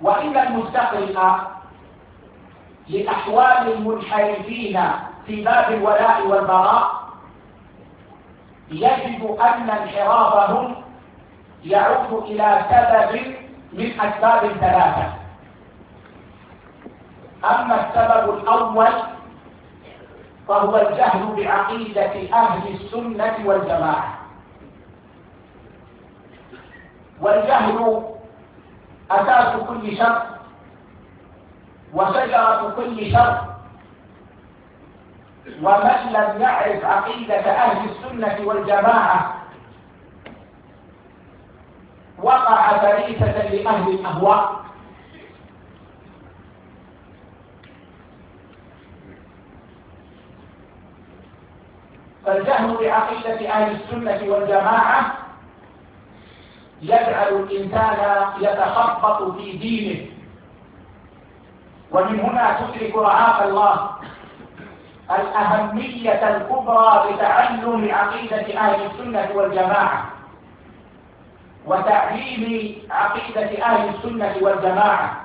وإن المستقرئ لأحوال المنحرفين في باب الولاء والبراء يجد أن انحرافهم يعود إلى سبب من أسباب ثلاثة. أما السبب الأول فهو الجهل بعقيدة أهل السنة والجماعة، والجهل أساس كل شر وشجرة كل شر، ومن لم يعرف عقيدة أهل السنة والجماعة وقع فريسة لأهل الأهواء. فالجهل بعقيدة أهل السنة والجماعة يجعل الإنسان يتخبط في دينه، ومن هنا تدرك رعاك الله الأهمية الكبرى لتعلم عقيدة أهل السنة والجماعة وتعليم عقيدة أهل السنة والجماعة.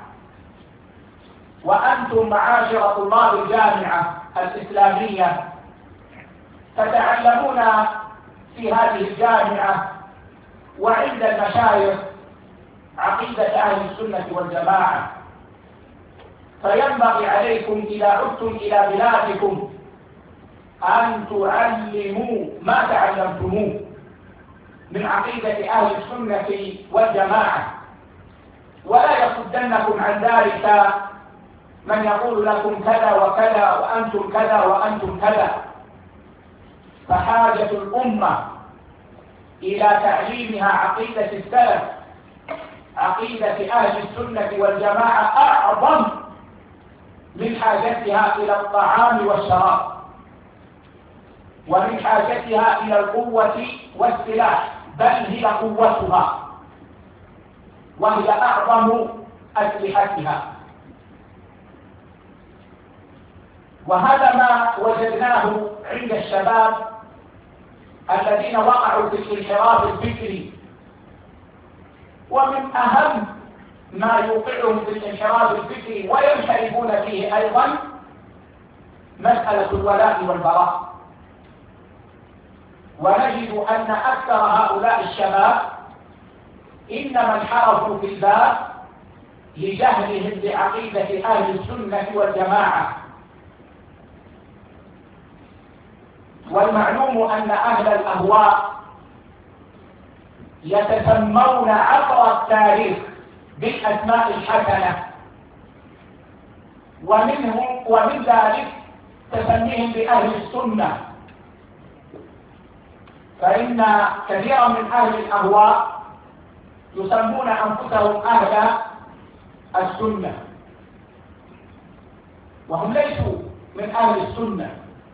وأنتم معاشر طلاب الجامعة الإسلامية تتعلمون في هذه الجامعة وعند المشايخ عقيدة أهل السنة والجماعة، فينبغي عليكم إذا عدتم إلى بلادكم أن تعلموا ما تعلمتموه من عقيدة أهل السنة والجماعة، ولا يصدنكم عن ذلك من يقول لكم كذا وكذا وأنتم كذا وأنتم كذا. فحاجة الأمة إلى تعليمها عقيدة السلف، عقيدة أهل السنة والجماعة، أعظم من حاجتها إلى الطعام والشراب، ومن حاجتها إلى القوة والسلاح، بل هي قوتها وهي أعظم أسلحتها. وهذا ما وجدناه عند الشباب الذين وقعوا في الانحراف الفكري. ومن أهم ما يوقعهم في الانحراف الفكري وينحرفون فيه أيضا مسألة الولاء والبراء. ونجد أن أكثر هؤلاء الشباب إنما انحرفوا في الباب لجهلهم بعقيدة أهل السنة والجماعة. والمعلوم أن أهل الأهواء يتسمون عبر التاريخ بالأسماء الحسنة، ومن ذلك تسميهم بأهل السنة، فإن كثيرا من أهل الأهواء يسمون أنفسهم أهل السنة وهم ليسوا من أهل السنة.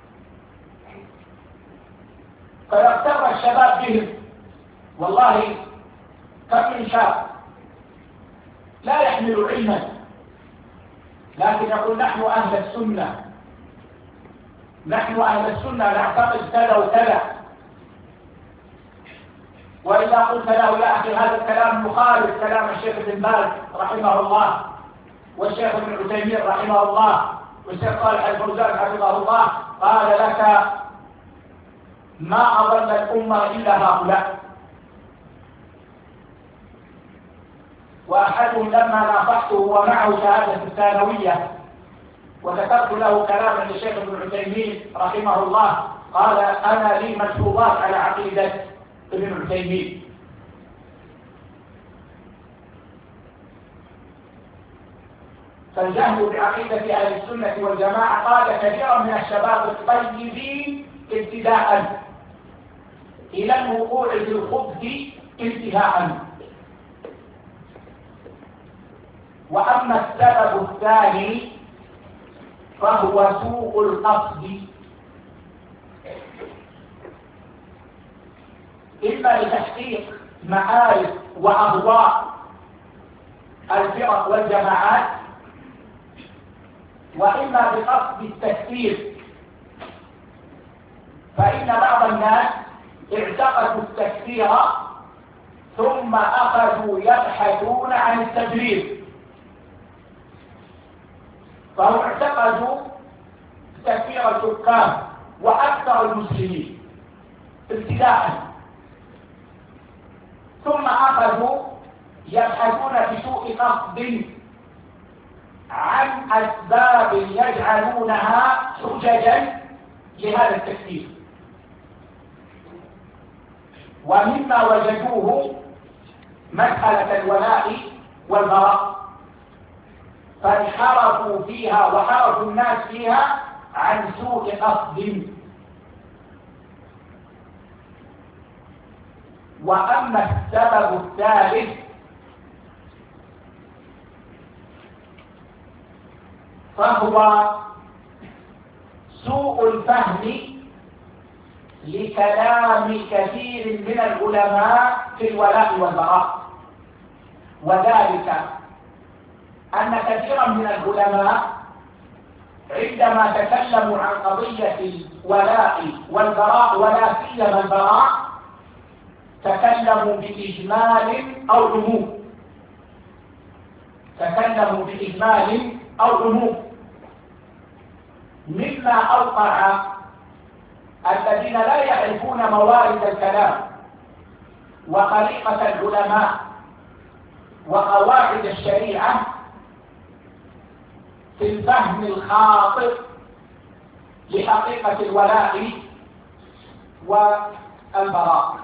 فيغتر الشباب بهم. والله كم من شاب لا يحمل علما لكن يقول نحن أهل السنة، نحن أهل السنة نعتقد كذا وكذا، وإذا قلت له يا أخي هذا الكلام مخالف كلام الشيخ ابن باز رحمه الله والشيخ ابن عثيمين رحمه الله والشيخ صالح الفوزان حفظه الله، قال لك ما أضل الأمة إلا هؤلاء. وأحدهم لما ناقشته ومعه شهادة الثانوية وذكرت له كلاما للشيخ ابن عثيمين رحمه الله، قال أنا لي ملحوظات على عقيدة ابن عثيمين. فالجهل بعقيدة أهل السنة والجماعة قاد كثيرا من الشباب الطيبين ابتداء إلى الوقوع في الخبث انتهاء. وأما السبب الثاني فهو سوء القصد، إما لتحقيق معارف وأهواء الفرق والجماعات، وإما بقصد التكفير. فإن بعض الناس اعتقدوا التكفير ثم أخذوا يبحثون عن التبرير، فهم اعتقدوا تكفير الحكام وأكثر المسلمين ابتداء، ثم أخذوا يبحثون بسوء قصد عن أسباب يجعلونها حججا لهذا التكفير، ومما وجدوه مسألة الولاء والبراء، فانحرفوا فيها وحرفوا الناس فيها عن سوء قصد. وأما السبب الثالث فهو سوء الفهم لكلام كثير من العلماء في الولاء والبراء، وذلك أن كثيرا من العلماء عندما تكلموا عن قضية الولاء والبراء ولا سيما البراء تكلموا بإجمال أو عموم، تكلموا بإجمال أو عموم، مما أوقع الذين لا يعرفون موارد الكلام وطريقة العلماء وقواعد الشريعة في الفهم الخاطئ لحقيقة الولاء والبراء.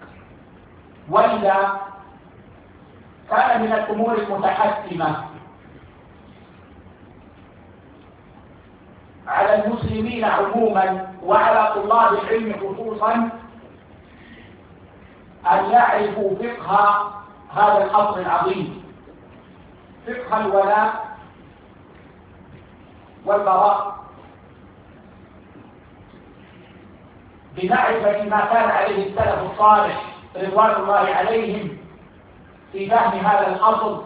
ولذا كان من الأمور المتحتمة على المسلمين عموما وعلى طلاب العلم خصوصا أن يعرفوا فقه هذا الأصل العظيم، فقه الولاء والبراء، بمعرفة ما كان عليه السلف الصالح رضوان الله عليهم في فهم هذا الأصل،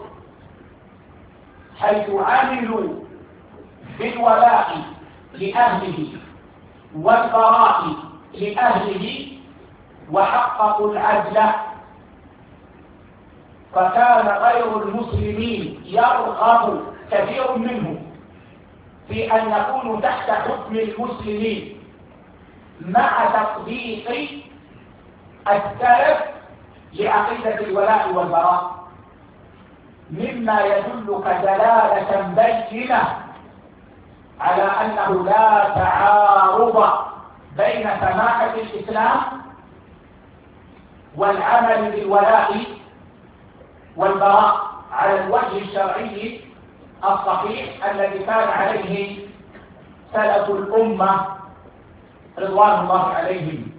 حيث عملوا بالولاء لأهله والبراء لأهله وحققوا العدل. فكان غير المسلمين يرغب كثير منهم في أن يكونوا تحت حكم المسلمين مع تطبيق السلف لعقيدة الولاء والبراء، مما يدلك دلالة بينة على أنه لا تعارض بين سماحة الإسلام والعمل بالولاء والبراء على الوجه الشرعي الصحيح الذي كان عليه سلف الأمة رضوان الله عليهم.